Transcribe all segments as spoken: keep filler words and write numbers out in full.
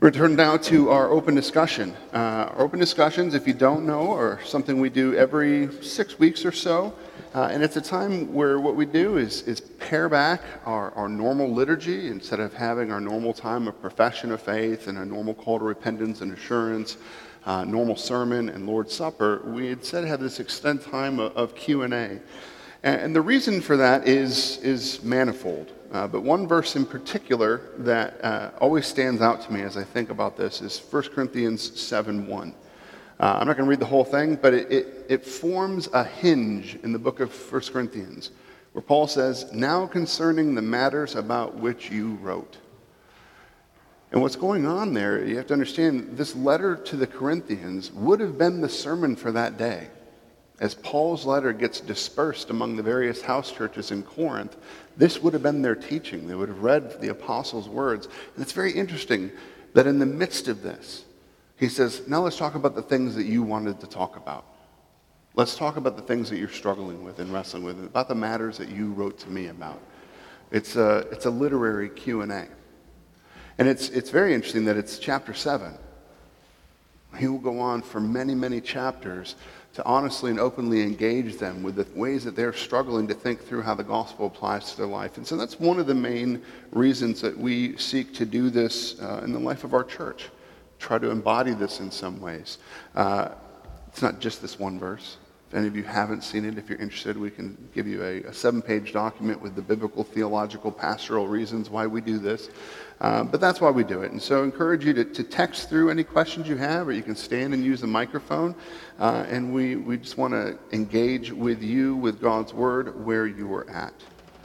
Return now to our open discussion. Uh, our open discussions, if you don't know, are something we do every six weeks or so. Uh, and it's a time where what we do is, is pare back our, our normal liturgy. Instead of having our normal time of profession of faith and a normal call to repentance and assurance, uh, normal sermon and Lord's Supper, we instead have this extended time of, of Q and A. And, and the reason for that is, is manifold. Uh, but one verse in particular that uh, always stands out to me as I think about this is First Corinthians seven one. Uh, I'm not going to read the whole thing, but it, it, it forms a hinge in the book of First Corinthians where Paul says, "Now concerning the matters about which you wrote." And what's going on there, you have to understand, this letter to the Corinthians would have been the sermon for that day. As Paul's letter gets dispersed among the various house churches in Corinth, this would have been their teaching. They would have read the apostles' words. And it's very interesting that in the midst of this, he says, now let's talk about the things that you wanted to talk about. Let's talk about the things that you're struggling with and wrestling with, about the matters that you wrote to me about. It's a, it's a literary Q and A. And it's, it's very interesting that it's chapter seven. He will go on for many, many chapters to honestly and openly engage them with the ways that they're struggling to think through how the gospel applies to their life. And so that's one of the main reasons that we seek to do this uh, in the life of our church, try to embody this in some ways. Uh, it's not just this one verse. If any of you haven't seen it, if you're interested, we can give you a, a seven-page document with the biblical, theological, pastoral reasons why we do this. Uh, but that's why we do it. And so I encourage you to, to text through any questions you have, or you can stand and use the microphone. Uh, and we, we just want to engage with you, with God's Word, where you are at.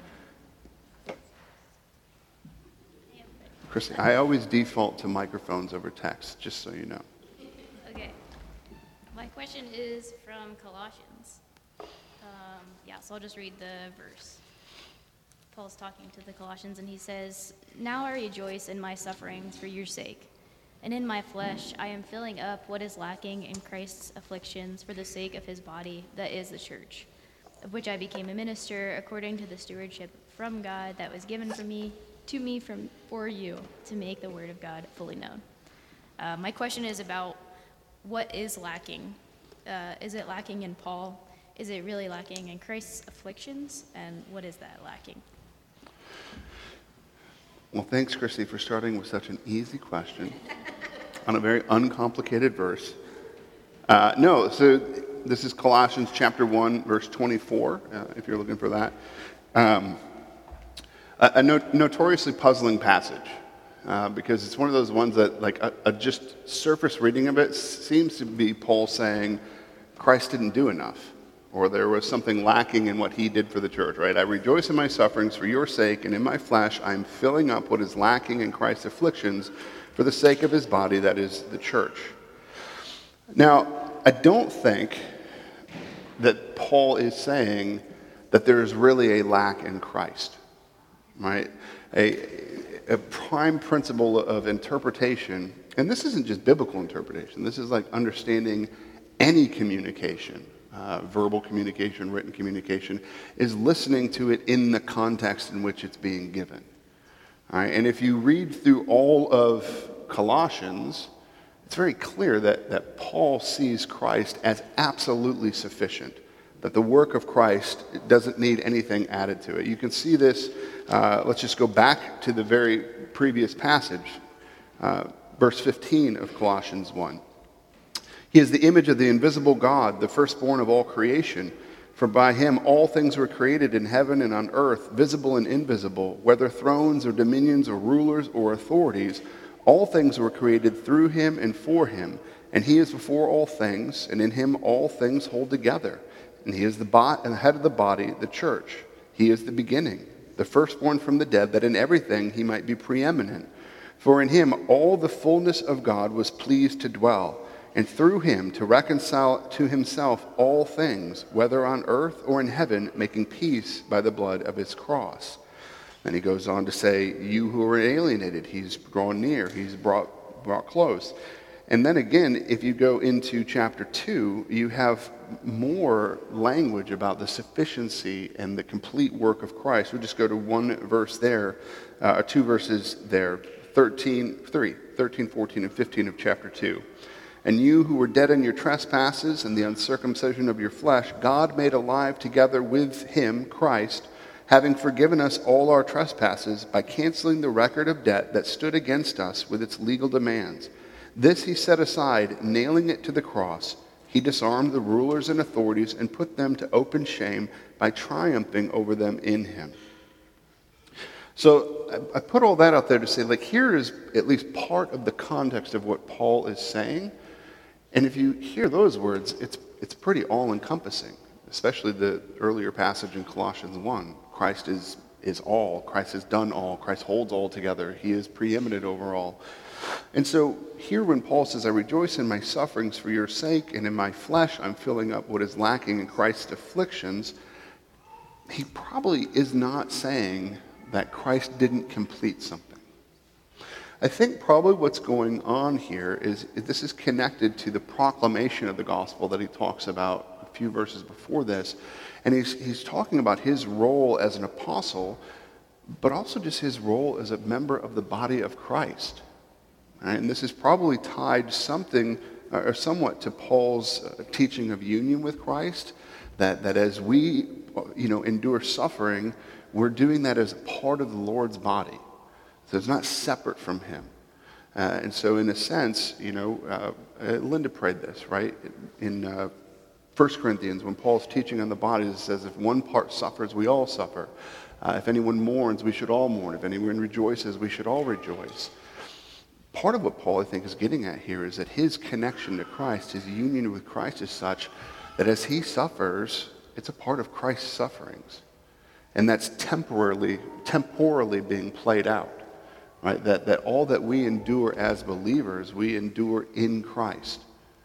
Chrissy, I always default to microphones over text, just so you know. Okay. My question is from Colossians. Um, yeah, so I'll just read the verse. Paul's talking to the Colossians, and he says, "Now I rejoice in my sufferings for your sake. And in my flesh I am filling up what is lacking in Christ's afflictions for the sake of his body, that is the church, of which I became a minister according to the stewardship from God that was given for me, to me from for you, to make the word of God fully known." Uh, my question is about what is lacking. Uh, is it lacking in Paul? Is it really lacking in Christ's afflictions? And what is that lacking? Well, thanks, Chrissy, for starting with such an easy question on a very uncomplicated verse. Uh, no, so this is Colossians chapter one, verse twenty-four, uh, if you're looking for that. Um, a a not- notoriously puzzling passage, uh, because it's one of those ones that, like, a, a just surface reading of it seems to be Paul saying Christ didn't do enough, or there was something lacking in what he did for the church, right? "I rejoice in my sufferings for your sake, and in my flesh I am filling up what is lacking in Christ's afflictions for the sake of his body, that is the church." Now, I don't think that Paul is saying that there's really a lack in Christ, right? A, a prime principle of interpretation, and this isn't just biblical interpretation, this is like understanding any communication. Uh, verbal communication, written communication, is listening to it in the context in which it's being given. All right? And if you read through all of Colossians, it's very clear that, that Paul sees Christ as absolutely sufficient, that the work of Christ doesn't need anything added to it. You can see this, uh, let's just go back to the very previous passage, uh, verse fifteen of Colossians one. "He is the image of the invisible God, the firstborn of all creation. For by him all things were created in heaven and on earth, visible and invisible, whether thrones or dominions or rulers or authorities. All things were created through him and for him. And he is before all things, and in him all things hold together. And he is the, bo- and the head of the body, the church. He is the beginning, the firstborn from the dead, that in everything he might be preeminent. For in him all the fullness of God was pleased to dwell, and through him to reconcile to himself all things, whether on earth or in heaven, making peace by the blood of his cross." Then he goes on to say, "You who are alienated, he's drawn near, he's brought, brought close." And then again, if you go into chapter two, you have more language about the sufficiency and the complete work of Christ. We'll just go to one verse there, uh, or two verses there. thirteen, three, thirteen, fourteen, and fifteen of chapter two. And you who were dead in your trespasses and the uncircumcision of your flesh, God made alive together with him, Christ, having forgiven us all our trespasses by canceling the record of debt that stood against us with its legal demands. This he set aside, nailing it to the cross. He disarmed the rulers and authorities and put them to open shame by triumphing over them in him. So I put all that out there to say, like, here is at least part of the context of what Paul is saying. And if you hear those words, it's it's pretty all-encompassing, especially the earlier passage in Colossians one. Christ is, is all. Christ has done all. Christ holds all together. He is preeminent over all. And so here when Paul says, I rejoice in my sufferings for your sake, and in my flesh I'm filling up what is lacking in Christ's afflictions, he probably is not saying that Christ didn't complete something. I think probably what's going on here is this is connected to the proclamation of the gospel that he talks about a few verses before this. And he's, he's talking about his role as an apostle, but also just his role as a member of the body of Christ. Right? And this is probably tied something or somewhat to Paul's uh, teaching of union with Christ, that, that as we you know, endure suffering, we're doing that as part of the Lord's body. So it's not separate from him. Uh, and so in a sense, you know, uh, uh, Linda prayed this, right? In uh, First Corinthians, when Paul's teaching on the body, it says, if one part suffers, we all suffer. Uh, if anyone mourns, we should all mourn. If anyone rejoices, we should all rejoice. Part of what Paul, I think, is getting at here is that his connection to Christ, his union with Christ is such that as he suffers, it's a part of Christ's sufferings. And that's temporarily, temporally being played out. Right? That, that all that we endure as believers, we endure in Christ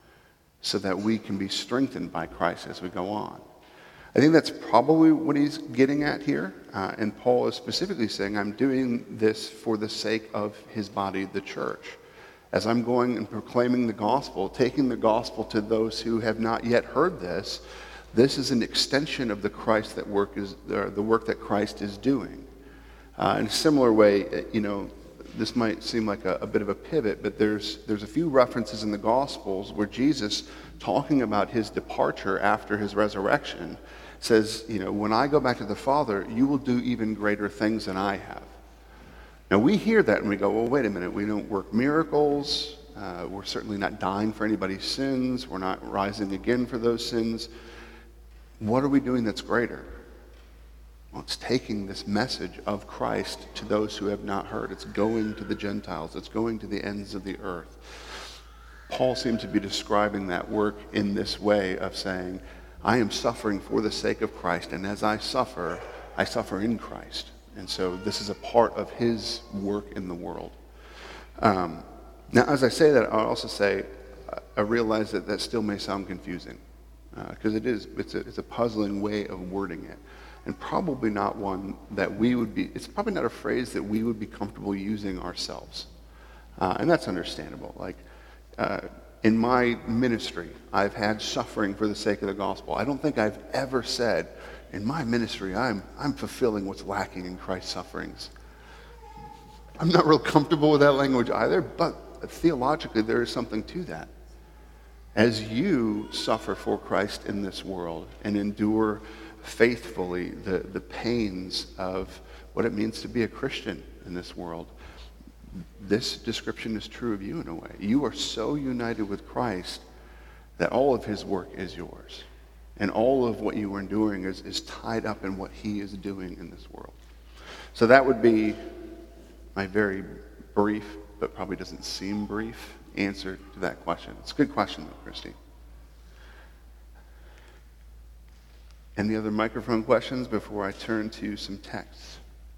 so that we can be strengthened by Christ as we go on. I think that's probably what he's getting at here. Uh, and Paul is specifically saying, I'm doing this for the sake of his body, the church. As I'm going and proclaiming the gospel, taking the gospel to those who have not yet heard this, this is an extension of the Christ that work is uh, the work that Christ is doing. Uh, in a similar way, you know, this might seem like a, a bit of a pivot, but there's there's a few references in the Gospels where Jesus, talking about his departure after his resurrection, says, you know, when I go back to the Father, you will do even greater things than I have. Now we hear that and we go, well, wait a minute, we don't work miracles. Uh, we're certainly not dying for anybody's sins. We're not rising again for those sins. What are we doing that's greater? Well, it's taking this message of Christ to those who have not heard. It's going to the Gentiles. It's going to the ends of the earth. Paul seems to be describing that work in this way of saying, I am suffering for the sake of Christ, and as I suffer, I suffer in Christ. And so this is a part of his work in the world. Um, now, as I say that, I'll also say, I realize that that still may sound confusing, because uh, it is, it's a, it's a puzzling way of wording it. And probably not one that we would be, it's probably not a phrase that we would be comfortable using ourselves. Uh, and that's understandable. Like, uh, in my ministry, I've had suffering for the sake of the gospel. I don't think I've ever said, in my ministry, I'm, I'm fulfilling what's lacking in Christ's sufferings. I'm not real comfortable with that language either, but theologically there is something to that. As you suffer for Christ in this world and endure faithfully the, the pains of what it means to be a Christian in this world, this description is true of you in a way. You are so united with Christ that all of his work is yours. And all of what you are enduring is, is tied up in what he is doing in this world. So that would be my very brief, but probably doesn't seem brief, answer to that question. It's a good question, though, Christy. Any other microphone questions before I turn to some texts?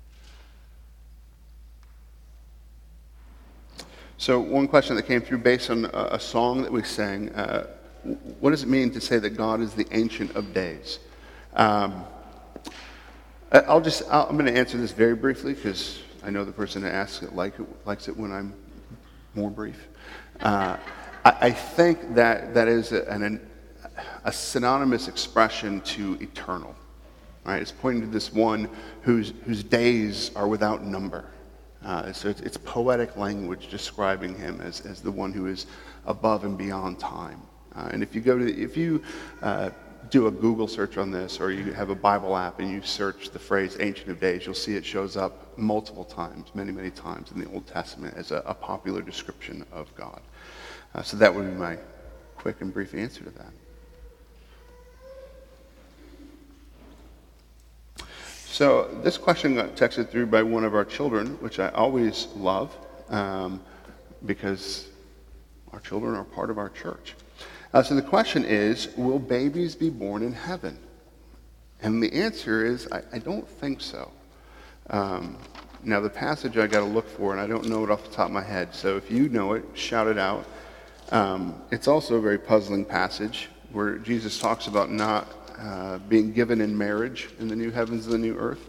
So one question that came through based on a, a song that we sang, uh, what does it mean to say that God is the Ancient of Days? Um, I'll just, I'll, I'm going to answer this very briefly because I know the person that asks it, like it likes it when I'm more brief. Uh, I, I think that that is an, an a synonymous expression to eternal, right? It's pointing to this one whose whose days are without number. Uh, so it's, it's poetic language describing him as, as the one who is above and beyond time. Uh, and if you go to, if you uh, do a Google search on this, or you have a Bible app and you search the phrase Ancient of Days, you'll see it shows up multiple times, many, many times in the Old Testament as a, a popular description of God. Uh, so that would be my quick and brief answer to that. So this question got texted through by one of our children, which I always love, um, because our children are part of our church. Uh, so the question is, will babies be born in heaven? And the answer is, I, I don't think so. Um, now the passage I got to look for, and I don't know it off the top of my head, so if you know it, shout it out. Um, it's also a very puzzling passage where Jesus talks about not uh, being given in marriage in the new heavens and the new earth.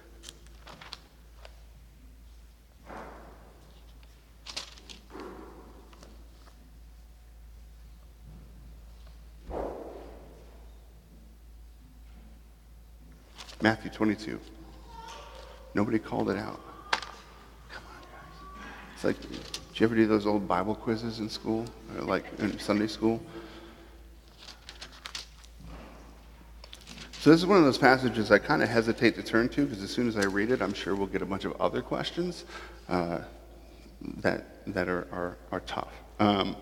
Matthew twenty-two. Nobody called it out. Come on, guys. It's like, did you ever do those old Bible quizzes in school, or like in Sunday school? So this is one of those passages I kind of hesitate to turn to, because as soon as I read it, I'm sure we'll get a bunch of other questions uh, that that are are, are tough. Um,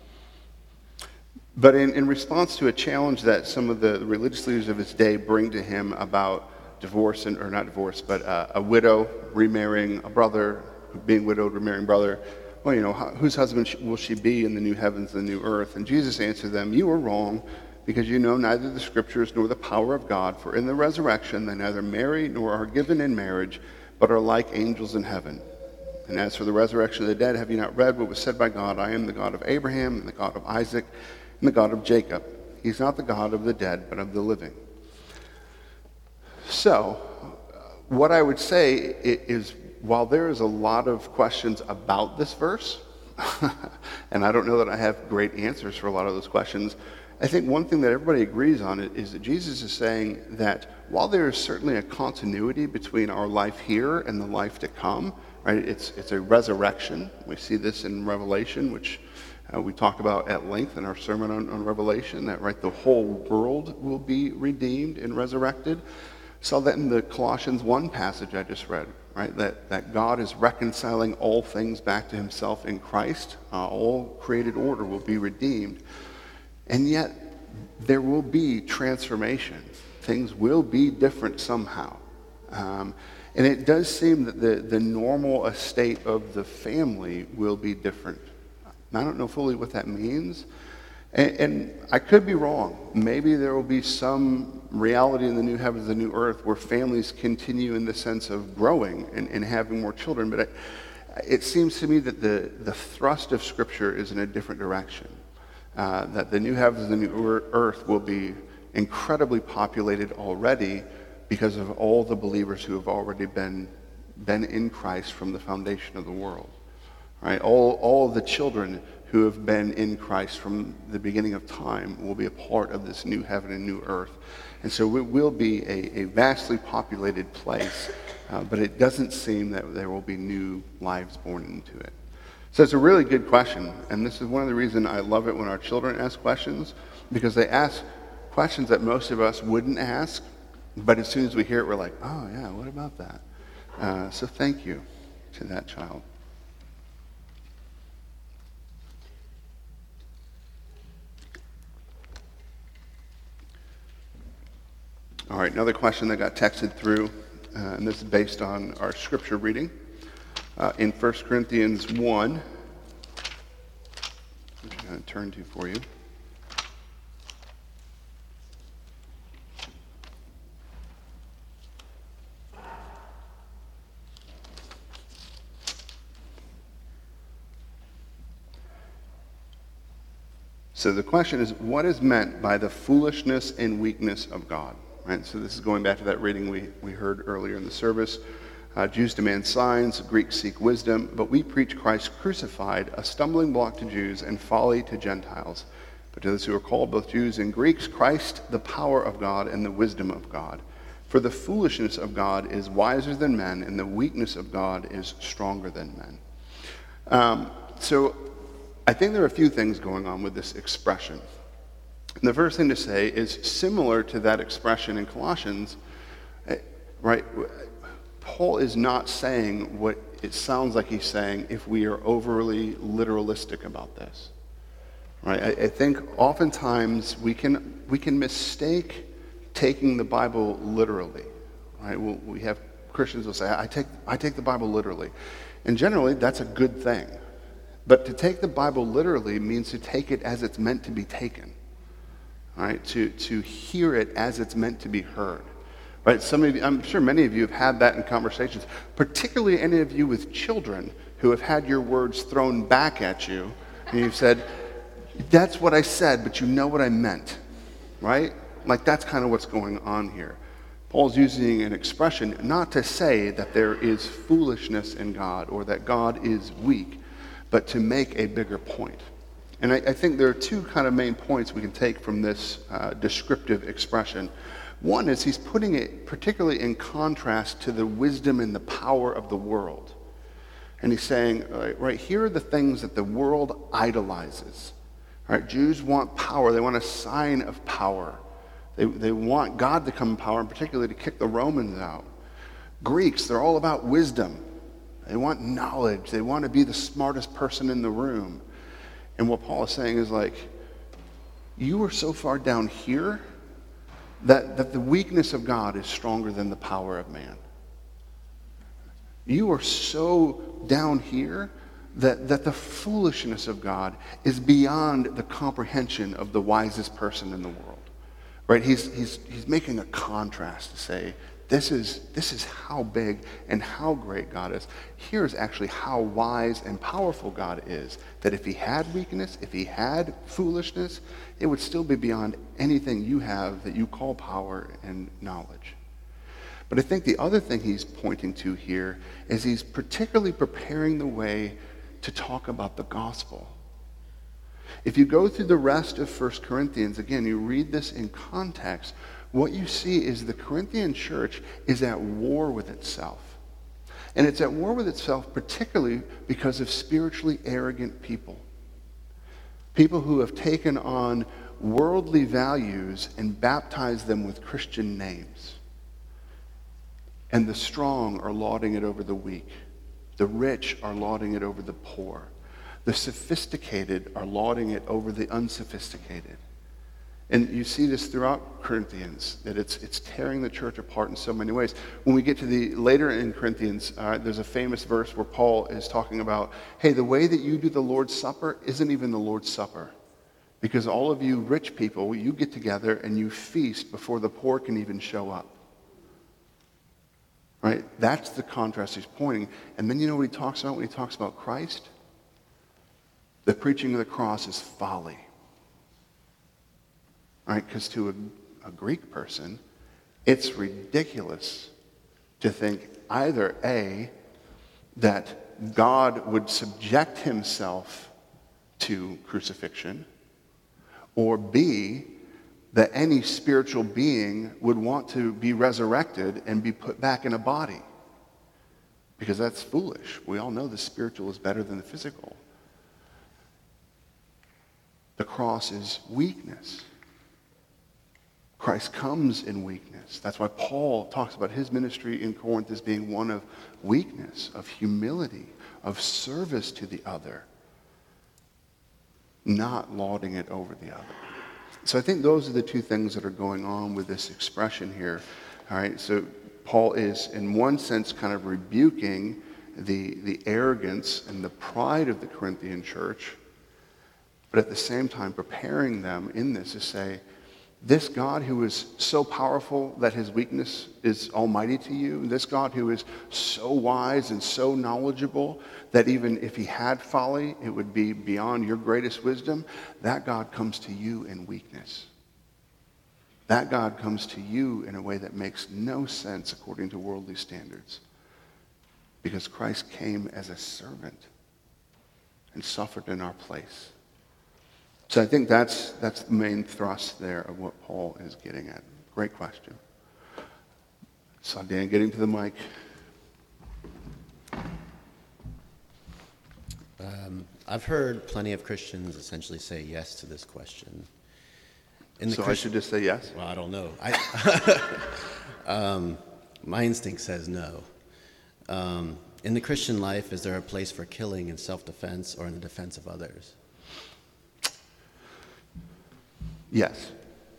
But in, in response to a challenge that some of the religious leaders of his day bring to him about divorce, and, or not divorce, but uh, a widow remarrying a brother, being widowed, remarrying brother, well, you know, how, whose husband will she be in the new heavens and the new earth? And Jesus answered them, you are wrong, because you know neither the scriptures nor the power of God, for in the resurrection they neither marry nor are given in marriage, but are like angels in heaven. And as for the resurrection of the dead, have you not read what was said by God, I am the God of Abraham and the God of Isaac, and the God of Jacob. He's not the God of the dead, but of the living. So, what I would say is, while there is a lot of questions about this verse, and I don't know that I have great answers for a lot of those questions, I think one thing that everybody agrees on it is that Jesus is saying that while there is certainly a continuity between our life here and the life to come, right? It's it's a resurrection. We see this in Revelation, which Uh, we talked about at length in our sermon on, on Revelation, that right, the whole world will be redeemed and resurrected. Saw that in the Colossians one passage I just read, right? That, that God is reconciling all things back to himself in Christ. Uh, all created order will be redeemed. And yet, there will be transformation. Things will be different somehow. Um, and it does seem that the, the normal estate of the family will be different. I don't know fully what that means, and, and I could be wrong. Maybe there will be some reality in the new heavens and the new earth where families continue in the sense of growing and, and having more children, but it, it seems to me that the, the thrust of Scripture is in a different direction, uh, that the new heavens and the new earth will be incredibly populated already because of all the believers who have already been, been in Christ from the foundation of the world. Right, all all of the children who have been in Christ from the beginning of time will be a part of this new heaven and new earth. And so it will be a, a vastly populated place, uh, but it doesn't seem that there will be new lives born into it. So it's a really good question, and this is one of the reasons I love it when our children ask questions, because they ask questions that most of us wouldn't ask, but as soon as we hear it, we're like, oh yeah, what about that? Uh, so thank you to that child. All right, another question that got texted through, uh, and this is based on our scripture reading uh, in First Corinthians one, which I'm going to turn to for you. So the question is, what is meant by the foolishness and weakness of God? Right, so this is going back to that reading we, we heard earlier in the service. Uh, Jews demand signs, Greeks seek wisdom, but we preach Christ crucified, a stumbling block to Jews and folly to Gentiles. But to those who are called, both Jews and Greeks, Christ, the power of God and the wisdom of God. For the foolishness of God is wiser than men, and the weakness of God is stronger than men. Um, so I think there are a few things going on with this expression. And the first thing to say is similar to that expression in Colossians, right? Paul is not saying what it sounds like he's saying if we are overly literalistic about this, right? I, I think oftentimes we can we can mistake taking the Bible literally, right? We'll, we have Christians will say, I take, I take the Bible literally. And generally, that's a good thing. But to take the Bible literally means to take it as it's meant to be taken, right? To, to hear it as it's meant to be heard, right? Some of you, I'm sure many of you have had that in conversations, particularly any of you with children who have had your words thrown back at you, and you've said, that's what I said, but you know what I meant, right? Like, that's kind of what's going on here. Paul's using an expression not to say that there is foolishness in God or that God is weak, but to make a bigger point. And I, I think there are two kind of main points we can take from this uh, descriptive expression. One is he's putting it particularly in contrast to the wisdom and the power of the world. And he's saying, right, right here are the things that the world idolizes. Right? Jews want power. They want a sign of power. They, they want God to come in power, and particularly to kick the Romans out. Greeks, they're all about wisdom. They want knowledge. They want to be the smartest person in the room. And what Paul is saying is like, you are so far down here that, that the weakness of God is stronger than the power of man. You are so down here that, that the foolishness of God is beyond the comprehension of the wisest person in the world. Right? He's, he's, he's making a contrast to say, this is, this is how big and how great God is. Here's actually how wise and powerful God is. That if he had weakness, if he had foolishness, it would still be beyond anything you have that you call power and knowledge. But I think the other thing he's pointing to here is he's particularly preparing the way to talk about the gospel. If you go through the rest of First Corinthians, again, you read this in context, what you see is the Corinthian church is at war with itself. And it's at war with itself particularly because of spiritually arrogant people. People who have taken on worldly values and baptized them with Christian names. And the strong are lauding it over the weak. The rich are lauding it over the poor. The sophisticated are lauding it over the unsophisticated. And you see this throughout Corinthians, that it's it's tearing the church apart in so many ways. When we get to the later in Corinthians, uh, there's a famous verse where Paul is talking about, hey, the way that you do the Lord's Supper isn't even the Lord's Supper. Because all of you rich people, you get together and you feast before the poor can even show up. Right? That's the contrast he's pointing. And then you know what he talks about when he talks about Christ? The preaching of the cross is folly. Right? Because to a, a Greek person, it's ridiculous to think either A, that God would subject himself to crucifixion, or B, that any spiritual being would want to be resurrected and be put back in a body. Because that's foolish. We all know the spiritual is better than the physical. The cross is weakness. Christ comes in weakness. That's why Paul talks about his ministry in Corinth as being one of weakness, of humility, of service to the other, not lauding it over the other. So I think those are the two things that are going on with this expression here. All right, so Paul is, in one sense, kind of rebuking the, the arrogance and the pride of the Corinthian church, but at the same time preparing them in this to say, this God who is so powerful that his weakness is almighty to you, this God who is so wise and so knowledgeable that even if he had folly, it would be beyond your greatest wisdom, that God comes to you in weakness. That God comes to you in a way that makes no sense according to worldly standards. Because Christ came as a servant and suffered in our place. So I think that's that's the main thrust there of what Paul is getting at. Great question. Saw Dan getting to the mic. Um, I've heard plenty of Christians essentially say yes to this question. In the So I Christ- should just say yes? Well, I don't know. I, um, my instinct says no. Um, in the Christian life, is there a place for killing in self-defense or in the defense of others? Yes.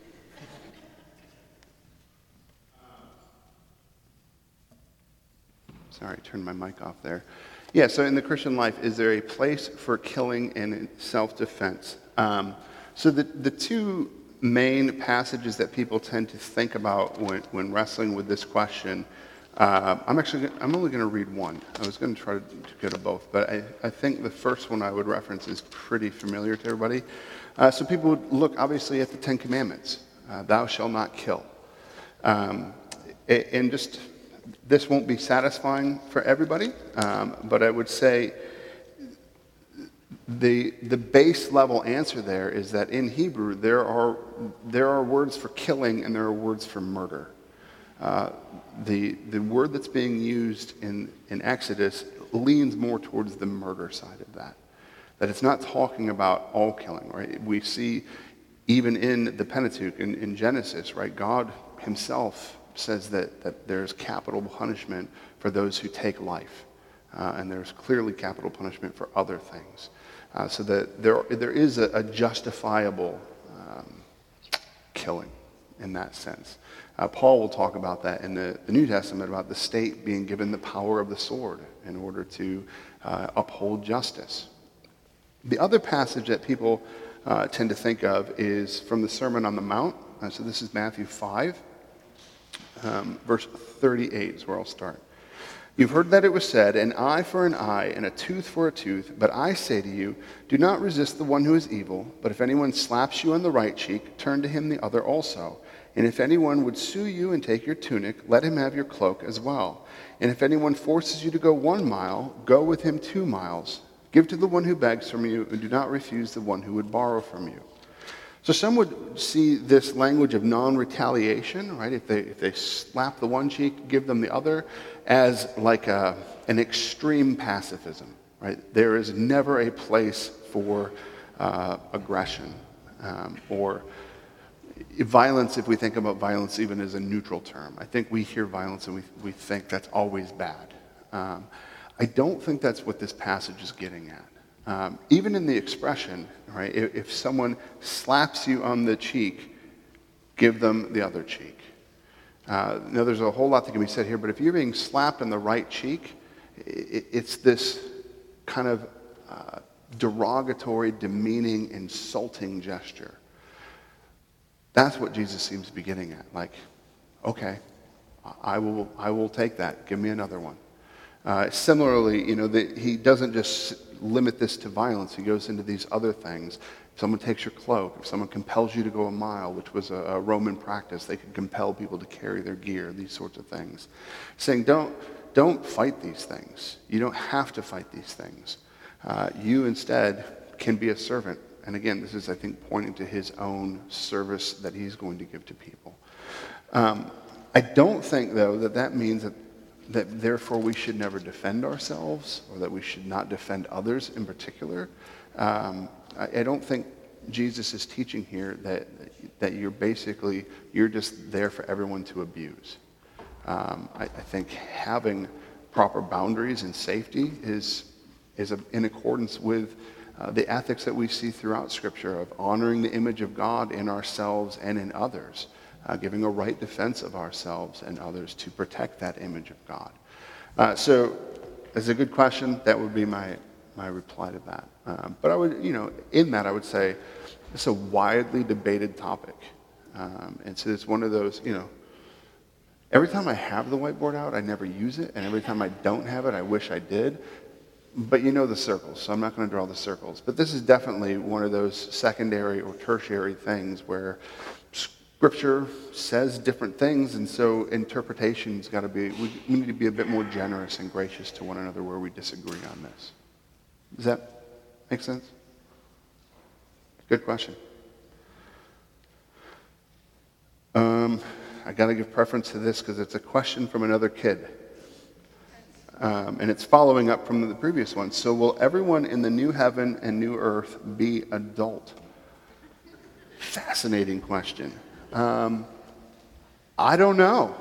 Sorry, I turned my mic off there. Yeah, so in the Christian life, is there a place for killing and self-defense? Um, so the, the two main passages that people tend to think about when, when wrestling with this question, uh, I'm actually, I'm only going to read one. I was going to try to go to both, but I, I think the first one I would reference is pretty familiar to everybody. Uh, so people would look, obviously, at the Ten Commandments. Uh, Thou shalt not kill. Um, and just... This won't be satisfying for everybody, um, but I would say the the base level answer there is that in Hebrew there are there are words for killing and there are words for murder. Uh, the the word that's being used in, in Exodus leans more towards the murder side of that. That it's not talking about all killing, right? We see even in the Pentateuch, in, in Genesis, right, God himself says that, that there's capital punishment for those who take life. Uh, and there's clearly capital punishment for other things. Uh, so that there, there is a, a justifiable um, killing in that sense. Uh, Paul will talk about that in the, the New Testament, about the state being given the power of the sword in order to uh, uphold justice. The other passage that people uh, tend to think of is from the Sermon on the Mount. Uh, so this is Matthew five. Um, verse thirty-eight is where I'll start. You've heard that it was said, an eye for an eye and a tooth for a tooth. But I say to you, do not resist the one who is evil. But if anyone slaps you on the right cheek, turn to him the other also. And if anyone would sue you and take your tunic, let him have your cloak as well. And if anyone forces you to go one mile, go with him two miles. Give to the one who begs from you, and do not refuse the one who would borrow from you. So some would see this language of non-retaliation, right? If they if they slap the one cheek, give them the other, as like a, an extreme pacifism, right? There is never a place for uh, aggression um, or violence, if we think about violence even as a neutral term. I think we hear violence and we, we think that's always bad. Um, I don't think that's what this passage is getting at. Um, even in the expression, right, if, if someone slaps you on the cheek, give them the other cheek. Uh, now, there's a whole lot that can be said here, but if you're being slapped on the right cheek, it, it's this kind of uh, derogatory, demeaning, insulting gesture. That's what Jesus seems to be getting at. Like, okay, I will, I will take that. Give me another one. Uh, similarly, you know, the, he doesn't just limit this to violence. He goes into these other things. If someone takes your cloak, if someone compels you to go a mile, which was a, a Roman practice, they could compel people to carry their gear, these sorts of things. Saying, don't, don't fight these things. You don't have to fight these things. Uh, you instead can be a servant. And again, this is, I think, pointing to his own service that he's going to give to people. Um, I don't think, though, that that means that that therefore we should never defend ourselves or that we should not defend others in particular. Um, I, I don't think Jesus is teaching here that that you're basically, you're just there for everyone to abuse. Um, I, I think having proper boundaries and safety is, is a, in accordance with uh, the ethics that we see throughout Scripture of honoring the image of God in ourselves and in others. Uh, giving a right defense of ourselves and others to protect that image of God. Uh, so, it's a good question. That would be my my reply to that. Um, but I would, you know, in that I would say it's a widely debated topic, um, and so it's one of those, you know. Every time I have the whiteboard out, I never use it, and every time I don't have it, I wish I did. But you know the circles, so I'm not going to draw the circles. But this is definitely one of those secondary or tertiary things where Scripture says different things, and so interpretation's got to be, we, we need to be a bit more generous and gracious to one another where we disagree on this. Does that make sense? Good question. Um, I got to give preference to this because it's a question from another kid. Um, and it's following up from the previous one. So will everyone in the new heaven and new earth be adult? Fascinating question. Um, I don't know.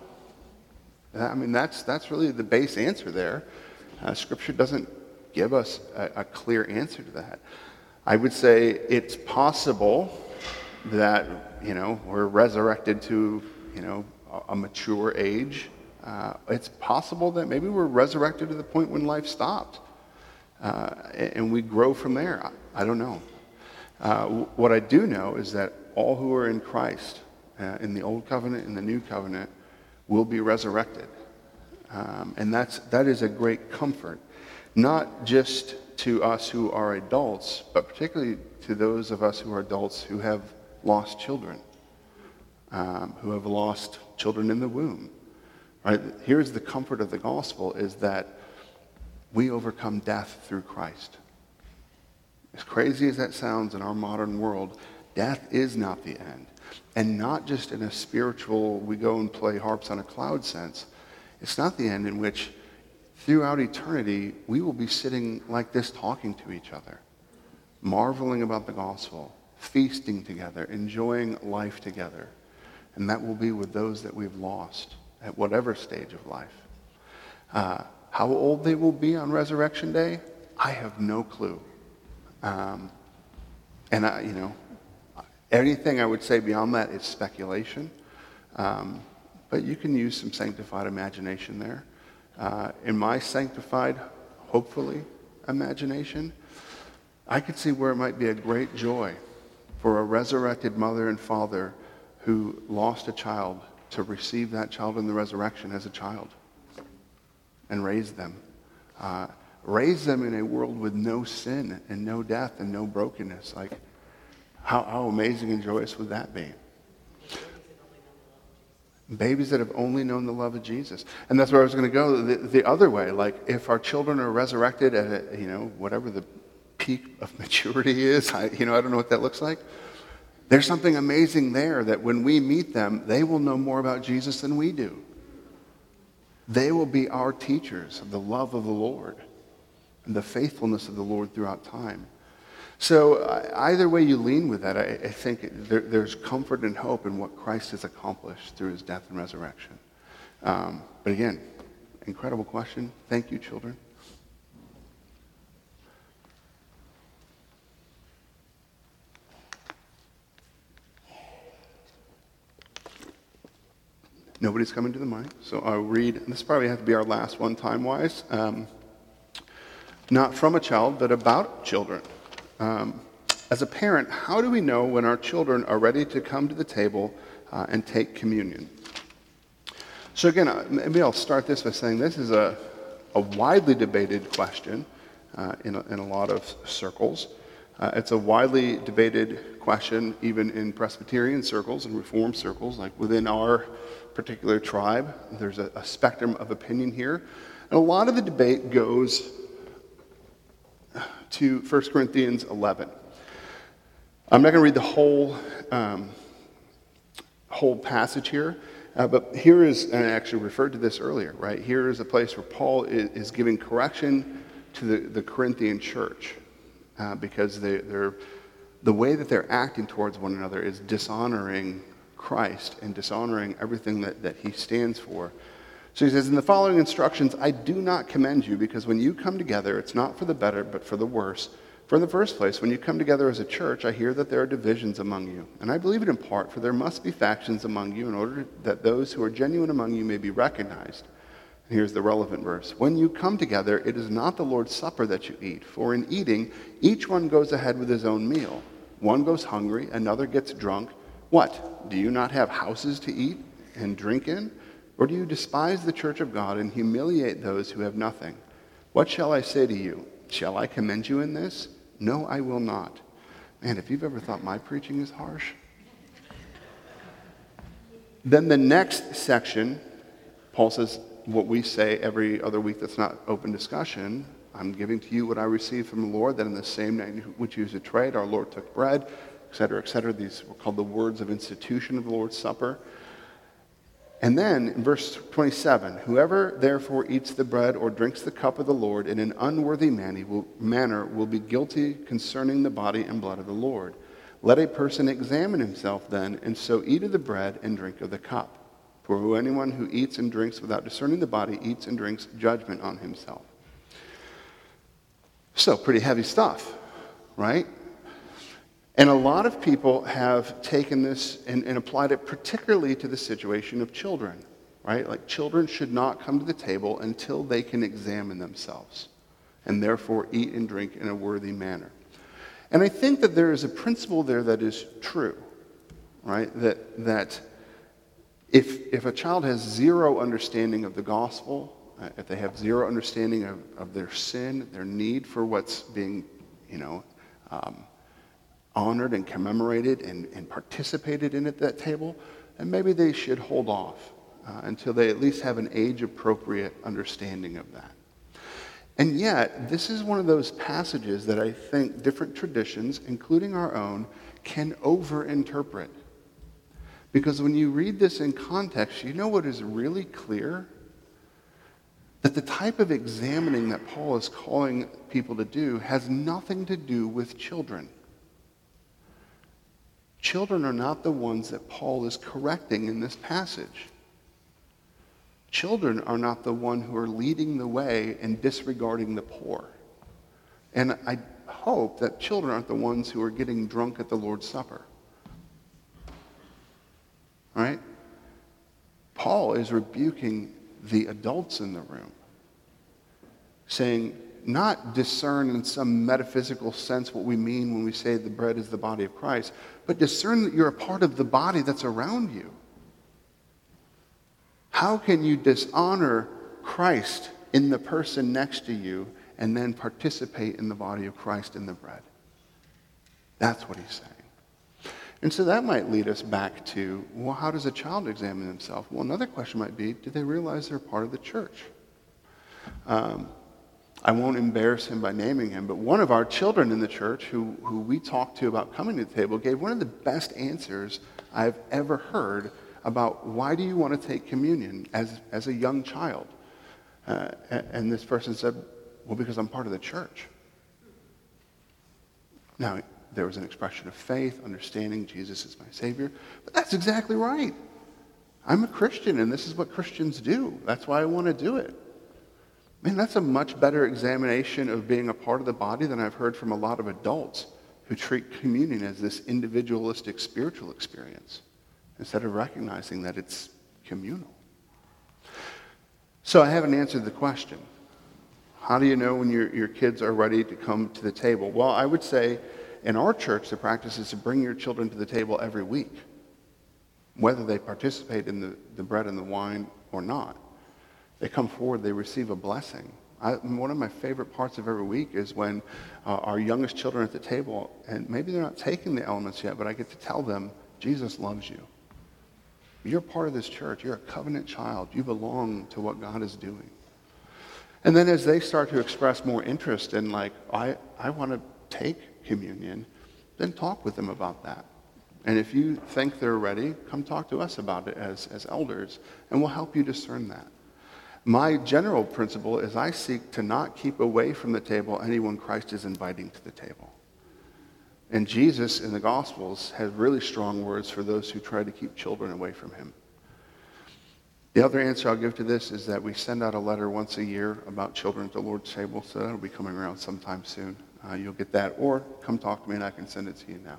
I mean, that's that's really the base answer there. Uh, scripture doesn't give us a, a clear answer to that. I would say it's possible that, you know, we're resurrected to, you know, a, a mature age. Uh, it's possible that maybe we're resurrected to the point when life stopped, uh, and we grow from there. I, I don't know. Uh, what I do know is that all who are in Christ, uh, in the old covenant and the new covenant, will be resurrected, um, and that's that is a great comfort, not just to us who are adults, but particularly to those of us who are adults who have lost children, um, who have lost children in the womb. Right? Here's the comfort of the gospel, is that we overcome death through Christ. As crazy as that sounds in our modern world, death is not the end. And not just in a spiritual, we go and play harps on a cloud sense. It's not the end in which throughout eternity, we will be sitting like this talking to each other, marveling about the gospel, feasting together, enjoying life together. And that will be with those that we've lost at whatever stage of life. Uh, how old they will be on Resurrection Day, I have no clue. Um, and, I, you know, anything I would say beyond that is speculation. Um, but you can use some sanctified imagination there. Uh, in my sanctified, hopefully, imagination, I could see where it might be a great joy for a resurrected mother and father who lost a child to receive that child in the resurrection as a child and raise them. Uh, raise them in a world with no sin and no death and no brokenness. Like, how, how amazing and joyous would that be? Babies that have only known the love of Jesus. And that's where I was going to go the, the other way. Like, if our children are resurrected at, a, you know, whatever the peak of maturity is, I, you know, I don't know what that looks like. There's something amazing there that when we meet them, they will know more about Jesus than we do. They will be our teachers of the love of the Lord and the faithfulness of the Lord throughout time. So uh, either way you lean with that, I, I think it, there, there's comfort and hope in what Christ has accomplished through his death and resurrection. Um, but again, incredible question. Thank you, children. Nobody's coming to the mic, so I'll read. This probably has to be our last one time-wise. Um, not from a child, but about children. Um, as a parent, how do we know when our children are ready to come to the table uh, and take communion? So again, uh, maybe I'll start this by saying this is a, a widely debated question uh, in, a, in a lot of circles. Uh, it's a widely debated question even in Presbyterian circles and Reformed circles, like within our particular tribe. There's a, a spectrum of opinion here. And a lot of the debate goes to First Corinthians eleven. I'm not going to read the whole um, whole passage here, uh, but here is, and I actually referred to this earlier, right? Here is a place where Paul is, is giving correction to the, the Corinthian church uh, because they, they're the way that they're acting towards one another is dishonoring Christ and dishonoring everything that, that he stands for. So he says, in the following instructions, I do not commend you, because when you come together, it's not for the better, but for the worse. For in the first place, when you come together as a church, I hear that there are divisions among you. And I believe it in part, for there must be factions among you in order that those who are genuine among you may be recognized. And here's the relevant verse. When you come together, it is not the Lord's Supper that you eat. For in eating, each one goes ahead with his own meal. One goes hungry, another gets drunk. What? Do you not have houses to eat and drink in? Or do you despise the church of God and humiliate those who have nothing? What shall I say to you? Shall I commend you in this? No, I will not. Man, if you've ever thought my preaching is harsh. Then the next section, Paul says what we say every other week that's not open discussion. I'm giving to you what I received from the Lord, that in the same night in which he was betrayed, our Lord took bread, et cetera, et cetera. These were called the words of institution of the Lord's Supper. And then in verse twenty-seven, whoever therefore eats the bread or drinks the cup of the Lord in an unworthy manner will be guilty concerning the body and blood of the Lord. Let a person examine himself then, and so eat of the bread and drink of the cup. For anyone who eats and drinks without discerning the body eats and drinks judgment on himself. So, pretty heavy stuff, right? And a lot of people have taken this and, and applied it particularly to the situation of children, right? Like children should not come to the table until they can examine themselves and therefore eat and drink in a worthy manner. And I think that there is a principle there that is true, right? That that if if a child has zero understanding of the gospel, uh, if they have zero understanding of, of their sin, their need for what's being, you know, um, honored and commemorated and, and participated in at that table, then maybe they should hold off uh, until they at least have an age-appropriate understanding of that. And yet, this is one of those passages that I think different traditions, including our own, can overinterpret. Because when you read this in context, you know what is really clear? That the type of examining that Paul is calling people to do has nothing to do with children. Children are not the ones that Paul is correcting in this passage. Children are not the one who are leading the way and disregarding the poor. And I hope that children aren't the ones who are getting drunk at the Lord's Supper. Right? Paul is rebuking the adults in the room, saying, not discern in some metaphysical sense what we mean when we say the bread is the body of Christ, but discern that you're a part of the body that's around you. How can you dishonor Christ in the person next to you and then participate in the body of Christ in the bread? That's what he's saying. And so that might lead us back to, well, how does a child examine himself? Well, another question might be, do they realize they're part of the church? Um, I won't embarrass him by naming him, but one of our children in the church who, who we talked to about coming to the table gave one of the best answers I've ever heard about why do you want to take communion as, as a young child? Uh, and this person said, well, because I'm part of the church. Now, there was an expression of faith, understanding Jesus is my Savior, but that's exactly right. I'm a Christian, and this is what Christians do. That's why I want to do it. Man, that's a much better examination of being a part of the body than I've heard from a lot of adults who treat communion as this individualistic spiritual experience instead of recognizing that it's communal. So I haven't answered the question. How do you know when your, your kids are ready to come to the table? Well, I would say in our church, the practice is to bring your children to the table every week, whether they participate in the, the bread and the wine or not. They come forward, they receive a blessing. I, one of my favorite parts of every week is when uh, our youngest children are at the table, and maybe they're not taking the elements yet, but I get to tell them, Jesus loves you. You're part of this church. You're a covenant child. You belong to what God is doing. And then as they start to express more interest in like, I, I want to take communion, then talk with them about that. And if you think they're ready, come talk to us about it as, as elders, and we'll help you discern that. My general principle is I seek to not keep away from the table anyone Christ is inviting to the table. And Jesus in the Gospels has really strong words for those who try to keep children away from him. The other answer I'll give to this is that we send out a letter once a year about children at the Lord's table, so that'll be coming around sometime soon. Uh, you'll get that, or come talk to me and I can send it to you now.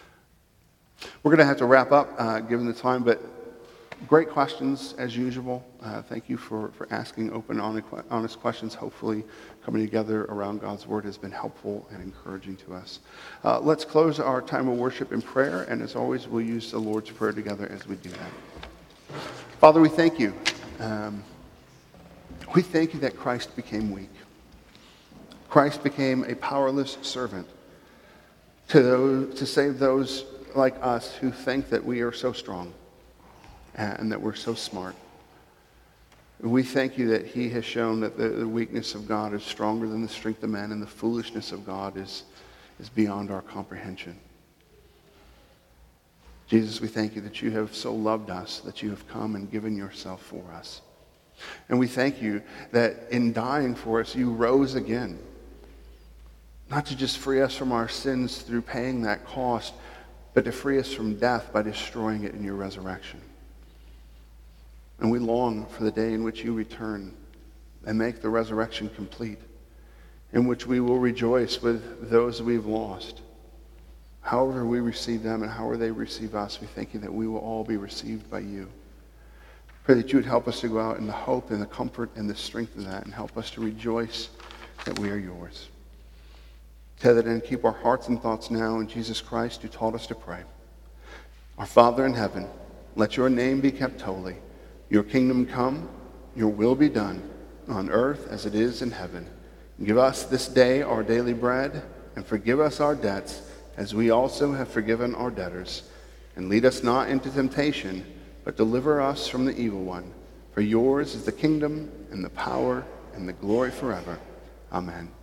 We're going to have to wrap up uh, given the time, but great questions as usual. Uh, thank you for, for asking open, honest questions. Hopefully coming together around God's Word has been helpful and encouraging to us. Uh, let's close our time of worship in prayer, and as always, we'll use the Lord's Prayer together as we do that. Father, we thank you. Um, we thank you that Christ became weak. Christ became a powerless servant to those, to save those like us who think that we are so strong and that we're so smart. We thank you that he has shown that the, the weakness of God is stronger than the strength of man, and the foolishness of God is, is beyond our comprehension. Jesus, we thank you that you have so loved us, that you have come and given yourself for us. And we thank you that in dying for us, you rose again. Not to just free us from our sins through paying that cost, but to free us from death by destroying it in your resurrection. And we long for the day in which you return and make the resurrection complete, in which we will rejoice with those we've lost. However we receive them and however they receive us, we thank you that we will all be received by you. Pray that you would help us to go out in the hope and the comfort and the strength of that, and help us to rejoice that we are yours. Tether and keep our hearts and thoughts now in Jesus Christ, who taught us to pray. Our Father in heaven, let your name be kept holy. Your kingdom come, your will be done, on earth as it is in heaven. Give us this day our daily bread, and forgive us our debts, as we also have forgiven our debtors. And lead us not into temptation, but deliver us from the evil one. For yours is the kingdom, and the power, and the glory forever. Amen.